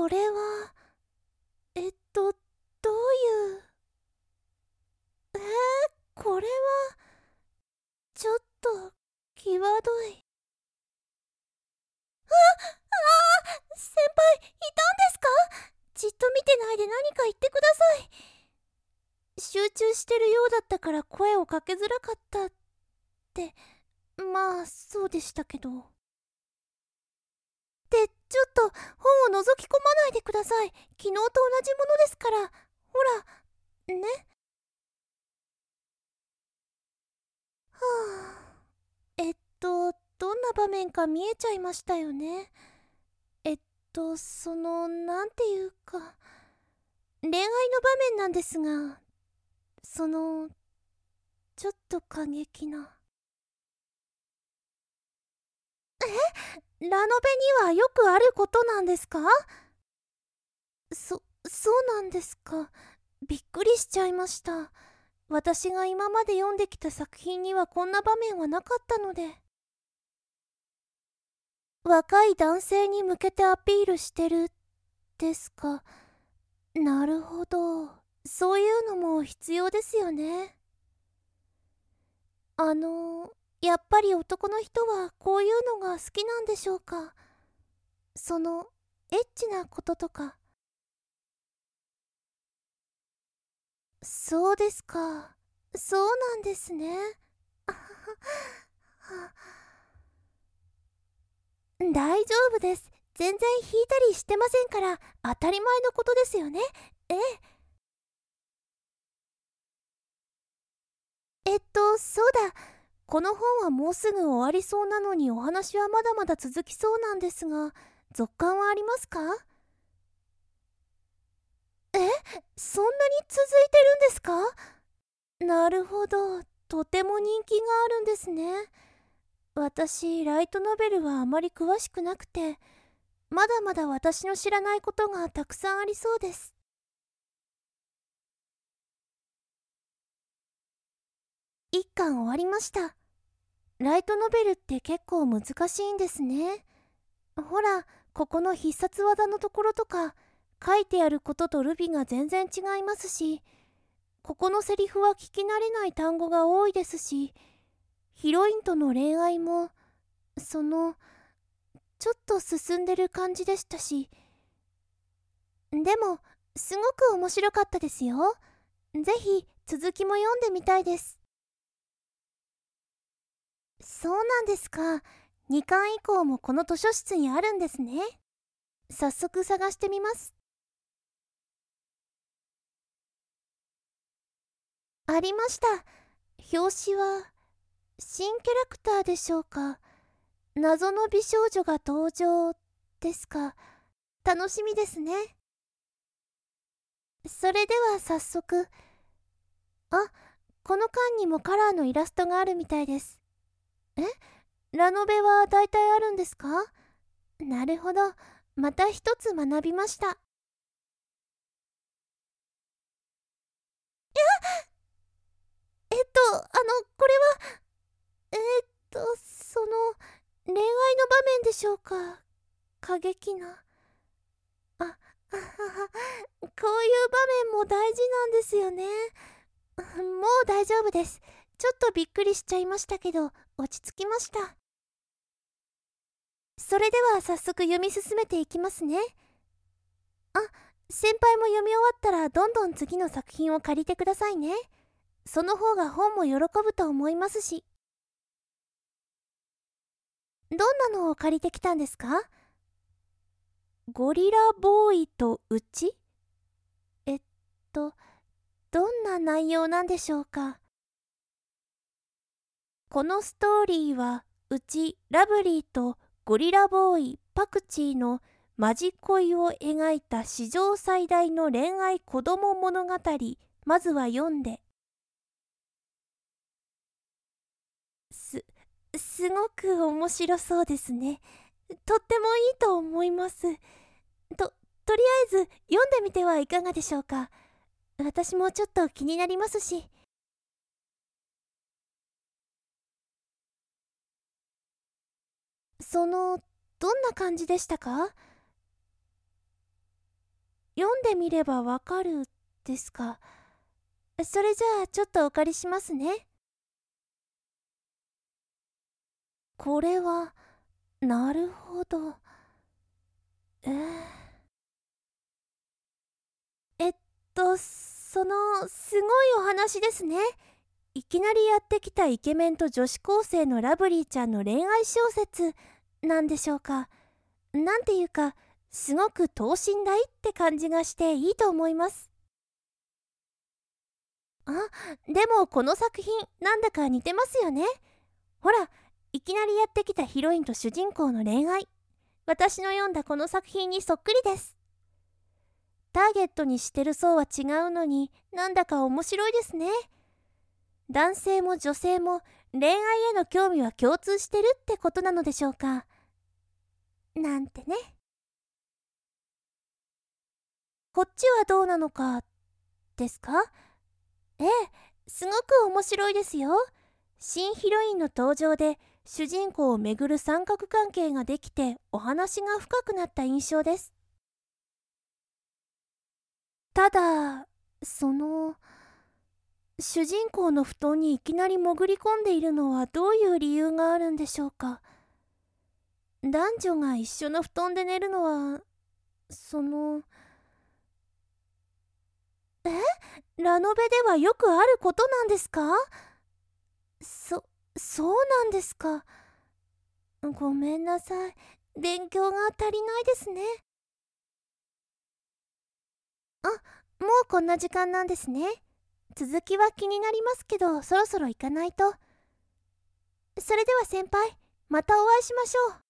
それは、どういう。これは、ちょっと、際どい。先輩、いたんですか？じっと見てないで何か言ってください。集中してるようだったから声をかけづらかったって、まあ、そうでしたけど。で、ちょっと、本を覗き込まないでください。昨日と同じものですから。ほら、ね。はあ。どんな場面か見えちゃいましたよね。なんていうか、恋愛の場面なんですが、その、ちょっと過激な。ラノベにはよくあることなんですか？そうなんですか。びっくりしちゃいました。私が今まで読んできた作品にはこんな場面はなかったので。若い男性に向けてアピールしてるですか。なるほど。そういうのも必要ですよね。あの、やっぱり男の人はこういうのが好きなんでしょうか。その、エッチなこととか。そうですか。そうなんですね。あはは。大丈夫です。全然引いたりしてませんから、当たり前のことですよね。ええ。そうだ。この本はもうすぐ終わりそうなのにお話はまだまだ続きそうなんですが、続刊はありますか？え、そんなに続いてるんですか？なるほど。とても人気があるんですね。私、ライトノベルはあまり詳しくなくて、まだまだ私の知らないことがたくさんありそうです。一巻終わりました。ライトノベルって結構難しいんですね。ほら、ここの必殺技のところとか、書いてあることとルビが全然違いますし、ここのセリフは聞き慣れない単語が多いですし、ヒロインとの恋愛も、その、ちょっと進んでる感じでしたし、でも、すごく面白かったですよ。ぜひ、続きも読んでみたいです。そうなんですか。2巻以降もこの図書室にあるんですね。早速探してみます。ありました。表紙は、新キャラクターでしょうか。謎の美少女が登場ですか。楽しみですね。それでは早速。あ、この缶にもカラーのイラストがあるみたいです。え、ラノベは大体あるんですか？なるほど。また一つ学びました。これは、恋愛の場面でしょうか。過激な。あ、ははこういう場面も大事なんですよね。もう大丈夫です。ちょっとびっくりしちゃいましたけど、落ち着きました。それでは早速読み進めていきますね。あ、先輩も読み終わったらどんどん次の作品を借りてくださいね。その方が本も喜ぶと思いますし。どんなのを借りてきたんですか？ゴリラボーイとうち？えっと、どんな内容なんでしょうか。このストーリーは、うちラブリーとゴリラボーイパクチーのマジ恋を描いた史上最大の恋愛子供物語。まずは読んで。す、すごく面白そうですね。とってもいいと思います。とりあえず読んでみてはいかがでしょうか。私もちょっと気になりますし。どんな感じでしたか？ 読んでみればわかるですか。それじゃあちょっとお借りしますね。これは、なるほど。えー、えっすごいお話ですね。いきなりやってきたイケメンと女子高生のラブリーちゃんの恋愛小説なんでしょうか。なんていうか、すごく等身大って感じがしていいと思います。あ、でもこの作品なんだか似てますよね。ほら、いきなりやってきたヒロインと主人公の恋愛。私の読んだこの作品にそっくりです。ターゲットにしてる層は違うのになんだか面白いですね。男性も女性も恋愛への興味は共通してるってことなのでしょうか。なんてね。こっちはどうなのかですか？ええ、すごく面白いですよ。新ヒロインの登場で主人公をめぐる三角関係ができてお話が深くなった印象です。ただ、主人公の布団にいきなり潜り込んでいるのはどういう理由があるんでしょうか。男女が一緒の布団で寝るのは、えラノベではよくあることなんですか？そ、そうなんですか。ごめんなさい。勉強が足りないですね。あ、もうこんな時間なんですね。続きは気になりますけど、そろそろ行かないと。それでは先輩、またお会いしましょう。